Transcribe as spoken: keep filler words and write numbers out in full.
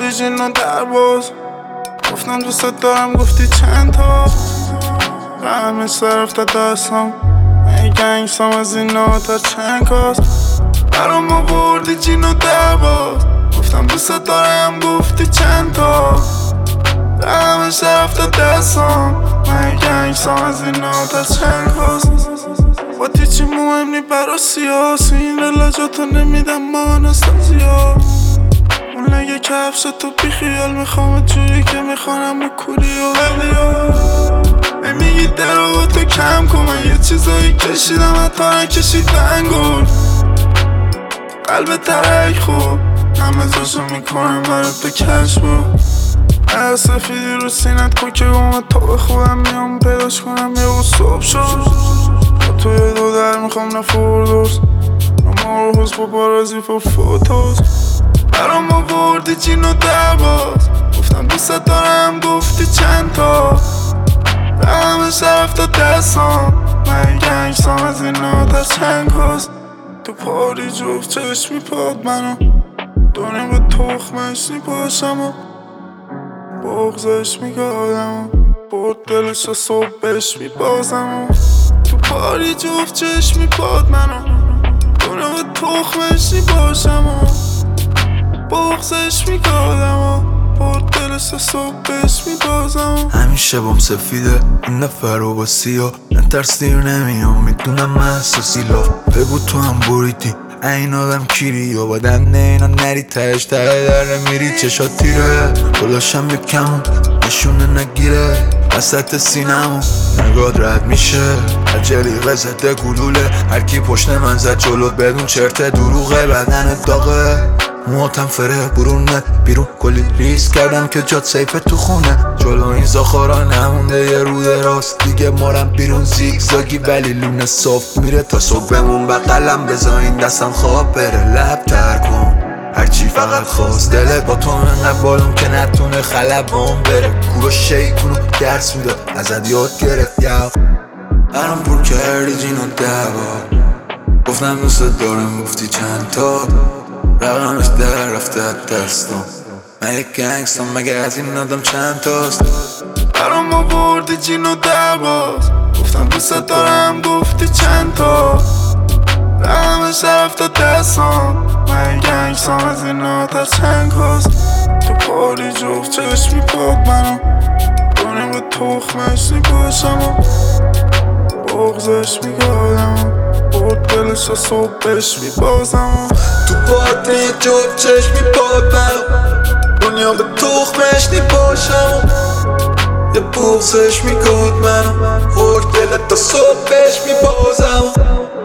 اوریجینال در باز. گفتم دوست دارم گفتی چند تا. همه صرف دستم ای گنگستم از این ناتر چند کاست. برام آوردی جین و در باز. گفتم دوست دارم گفتی چند تا. همه صرف دستم ای گنگستم از این ناتر چند کاست. با چی مهم نی برا سیاسی این رلاجاتو نمیدم ما انستازیا. اون لگه کفش تو بی خیال میخوام جوری که میخوانم به کوری و هلیا. نمیگی درو تو کم کن من یه چیزایی کشیدم حتی نکشید انگور. قلب ترک خوب همه زاشو میکنم برات به کشف بود. هر سفیدی رو سینت کن که گم تو به خودم میام پیداش کنم یه و صبح شد. توی دو در میخوام نفور دوست نمار حس با بارازی فور فوتوز. برام آوردی جین و در باز. گفتم دوست دارم گفتی چند تا. همه شرف تا دستم من گنگستم از این ناتر چند کاست. تو پاری جفت چشمی پاد منو دنیا به تخمش نی پاشم و بغزش میگه آدم برد دلش و صبحش میبازم. تو پاری جفت چشمی پاد منو دنیا به تخمش نی پاشم و بغزش میگه آدم برد دلش و صبحش میبازم. همیشه بام سفیده این نفر رو با سیا نترس دیر نمیام میدونم من احساسی لاف. بگو تو هم بریدی این آدم کیری یا بادم نه اینا نری تهش ته در میری چشات تیره. بلاشم یکم نشونه نگیره وسط سینمو نگاد رد میشه. عجلی غزده گلوله هرکی پشت من زد جلوت بدون چرت دروغه. بدن داغه مواتم فره برونه بیرون کلی ریس کردم که جات سیفه تو خونه. جلو این زاخارا نمونده یه روده راست دیگه مارم بیرون زیگزاگی ولی لونه صاف میره تا صبح بمون بقلم بزا این دستم خواب بره لب تر کن هرچی فقط خواست دلت با تو انقدر بالون که نتونه خلبان بره. کورو شیکونو درس میده ازت یاد گرفت یا برام پر کردی جین و دوا. گفتم دوست دارم گفتی چند تا. رقمش در رفته دستم من یک گنگستم مگه از این آدم چند تاست. برام آوردی جین و در باز. گفتم دوست دارم گفتی چند تا. همه شرف تا دستم من گنگستم از این ناتر چند کاست. تو پاری جفت چشمی پاد منو دنیا به تخمش نی پاشم و بغزش میگه آدم برد دلش و صبحش میبازم. تو پارتی جفت چشمی پاد منو دنیا به تخمش نی پاشم یه بغزش میگاد منو برد دلت تا صبحش میبازم.